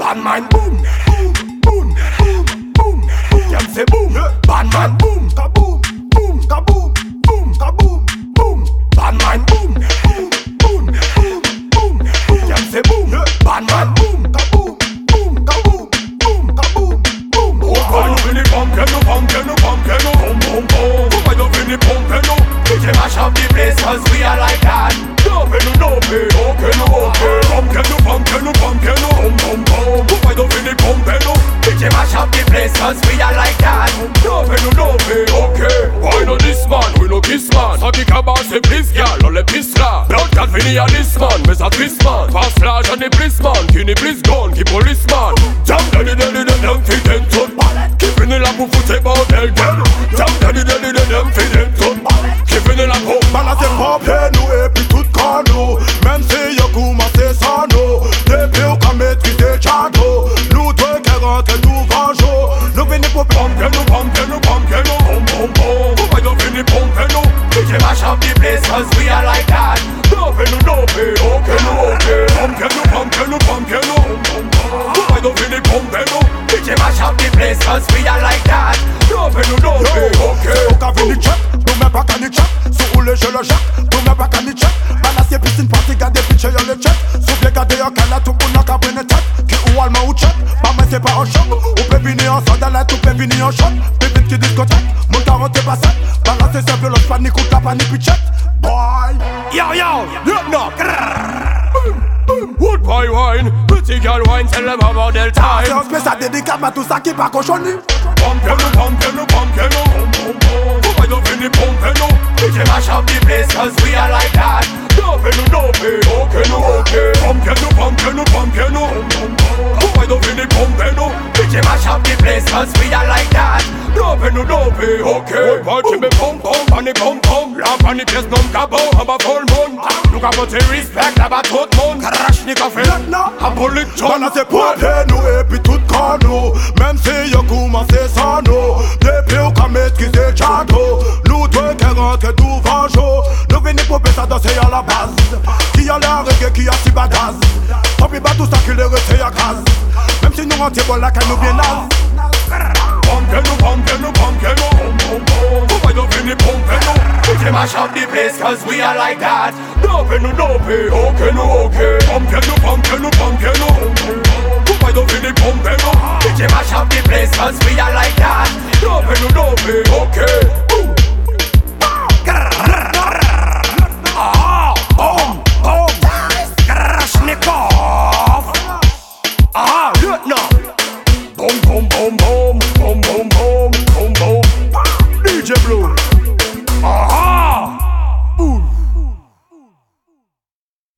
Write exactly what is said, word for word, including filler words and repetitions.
Bad man boom, boom, boom, boom, boom. Them say boom, bad man boom, kaboom, boom, kaboom, boom, kaboom, boom. Bad man boom, boom, boom, boom, boom. Them say boom, bad man boom, kaboom, boom, kaboom, boom, kaboom, boom. Pourquoi nous venons pomper nous, pomper nous, pomper nous, boum boum boum. Pourquoi nous venons pomper nous? D J mash up the place 'cause we are like that. Pomper nous, pomper, ok nous, ok. Pomper nous, pomper nous, pomper nous, boum boum boum. Pourquoi nous venons pomper nous? D J mash up the place 'cause we are like that. Pomper nous, pomper, ok. Why not this man? We no kiss man. Ça qui cabane c'est please girl, on les pisse là. Blood cat fini à this man, mais ça twist man. Fast flash on the police man, qui n'est plus gone, qui policeman. Jam daddy daddy daddy daddy fi den tout. Qui finit là pour foutre bordel dead. Jam daddy daddy daddy daddy fi den tout. Qui finit là pour balancer pomper nous et puis tout con nous. Même si y'a commencé sans nous. Depuis on a maîtrisé Tchado. Nous deux qui rentrent tout vengeaux. Nous venons pour pomper nous, pomper nous, pomper nous, boum boum boum. Pourquoi nous venons pomper nous? D J mash up the place 'cause we are like that. Pomper nous, pomper, ok nous, ok. Pomper nous, pomper nous, pomper nous, boum boum boum. Pourquoi nous venons pomper nous? D J mash up the place 'cause we are like that. Pomper nous, pomper, ok. Au cas venu check, nous mets pas qu'à ni check. Sous roule je le jette, nous mets pas qu'à ni check. Balancer piscine party, garder pitch y'a le check. Souffler garder y'a qu'à la tout pour n'a qu'à prendre tête. Qui ou allemand ou check, pas moi c'est pas un choc. Ou peut venir en sandales, tout peut venir en choc. Bébé qui discothèque, mon tarot t'es pas sec. Balancer c'est violence, panique ou ta panique puis check. Boy, yo yo, look no. Wood boy wine, pretty girl wine, tell them about their time. c'est un spécial dédicace à tout ça qui pas cochonné. Pomper nous, pomper nous, pomper nous, boum boum boum. Pourquoi nous venons pomper nous? D J mash up the place 'cause we are like that. Pomper nous, pomper, ok nous, ok. Pomper nous, pomper nous, pomper nous, boum boum boum. Pourquoi nous venons pomper nous? D J mash up the place 'cause we are like that. Pomper nous, pomper, ok. Wood boy qui me pom pom, panique pom pom. La panique pièce non cabot, en bas full moon. Nous avons tes respect, là-bas tout le monde. Karachnik a fait, a bullet John. Balancer pomper nous et puis tout con nous. Même si y'a commencé sans nous. Depuis on a maîtrisé Tchado. Nous deux qui rentrent tout vengeaux. Nous venons pour ça danser à la base. Qui a la reggae, qui a si badass. On peut pas tout ça qui les retient à grâce. Même si nous rentrons bon là, nous bien naze. Pomper nous, pomper nous, pomper nous, boum boum boum. Pourquoi nous venons pomper nous? D J mash up the place 'cause we are like that. Pomper nous, pomper, ok nous, ok. Pomper nous, pomper nous, pomper nous, boum boum boum. Pourquoi nous venons pomper nous? D J mash up the place 'cause we are like that. Pomper nous, pomper, ok.